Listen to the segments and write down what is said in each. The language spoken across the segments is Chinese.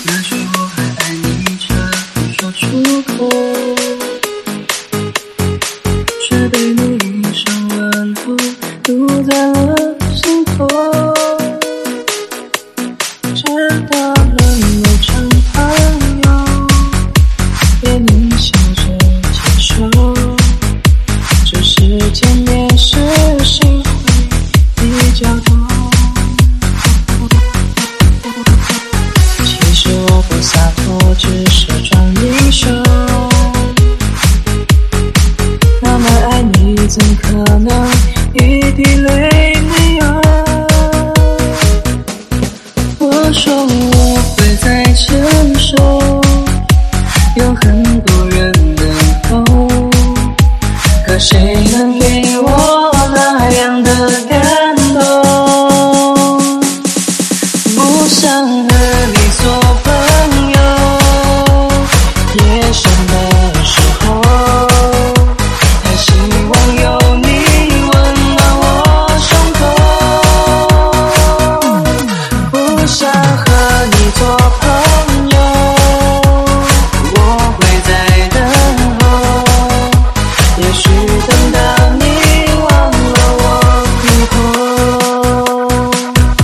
那句我还爱你却不说出口，却被你一声问候堵在了心头。知道了没成朋友，也你笑着接受，只是见面时心会比较痛。其实我不洒脱，只是装英雄。那么爱你，怎可能一滴泪没有？我说我会再牵手，有很多人等候，可谁能给我那样的感动？不想和你做朋友，夜深的时候，还希望有你温暖我胸口。不想和你做朋友，我会在等候，也许等到你忘了我以后。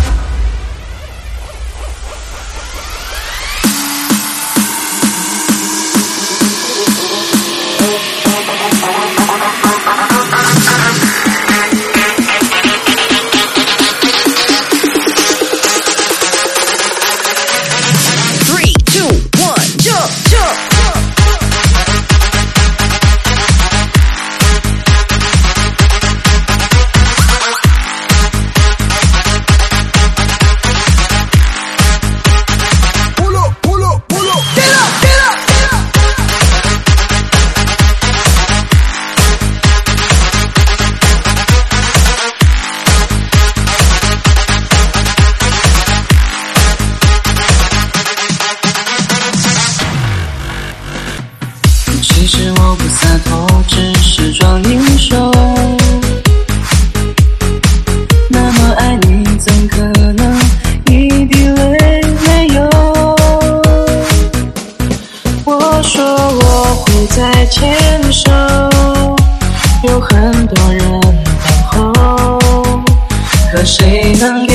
Three, two, one, jump, jump. 其实我不洒脱，只是装英雄。那么爱你，怎可能一滴泪没有？我说我会再牵手，有很多人等候，可谁能